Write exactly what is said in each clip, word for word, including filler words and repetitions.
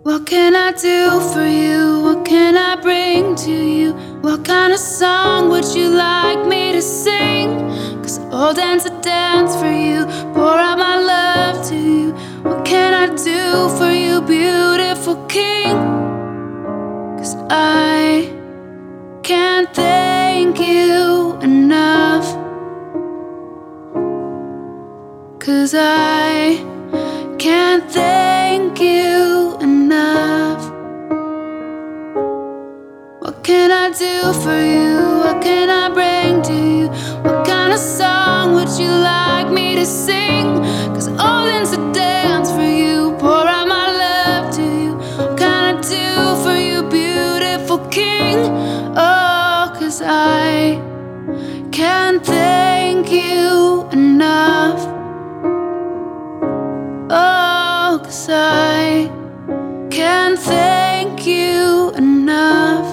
What can I do for you? What can I bring to you? What kind of song would you like me to sing? Cause I'll dance a dance for you, pour out my love to you. What can I do for you, beautiful king? Cause I can't thank you enough. Cause I can't thank you enough. What can I do for you? What can I bring to you? What kind of song would you like me to sing? Cause all in's a dance for you, pour out my love to you. What can I do for you, beautiful king? Oh, cause I can't thank you enough. Oh, cause I can't thank you enough.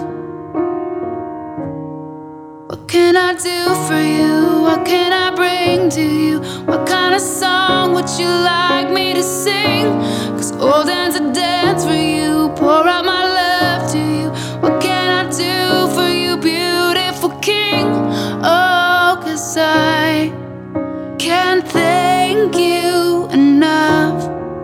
What can I do for you? What can I bring to you? What kind of song would you like me to sing? Cause old dance a dance for you, pour out my love to you. What can I do for you, beautiful king? Oh, cause I can't thank you enough.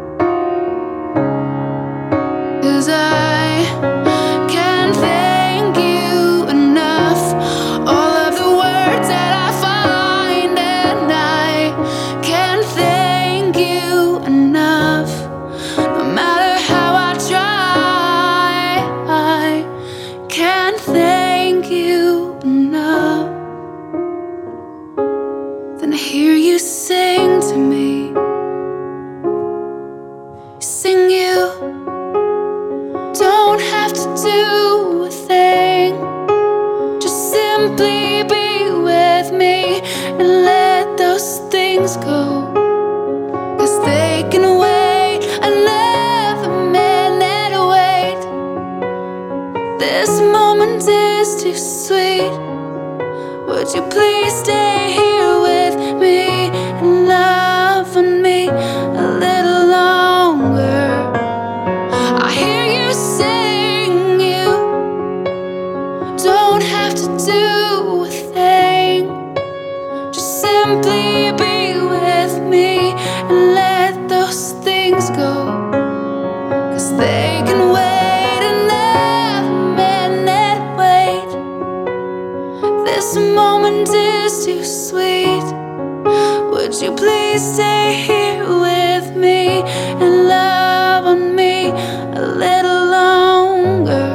Cause I can't thank you enough. All of the words that I find, and I can't thank you enough. No matter how I try, I can't thank you enough. Then I hear you sing to me. You sing you don't have to do a thing. Just simply be with me and let those things go. Cause they can wait another minute, wait. This moment is too sweet. Would you please stay here with me and love on me a little longer? I hear you sing, you don't have to do a thing. Just simply be with me and let those things go. Cause they can wait another minute, wait. This moment is too sweet. Would you please stay here with me and love on me a little longer?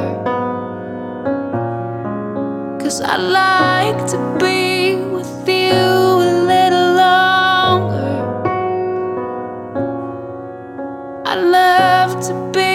Cause I'd like to be with you a little longer. I'd love to be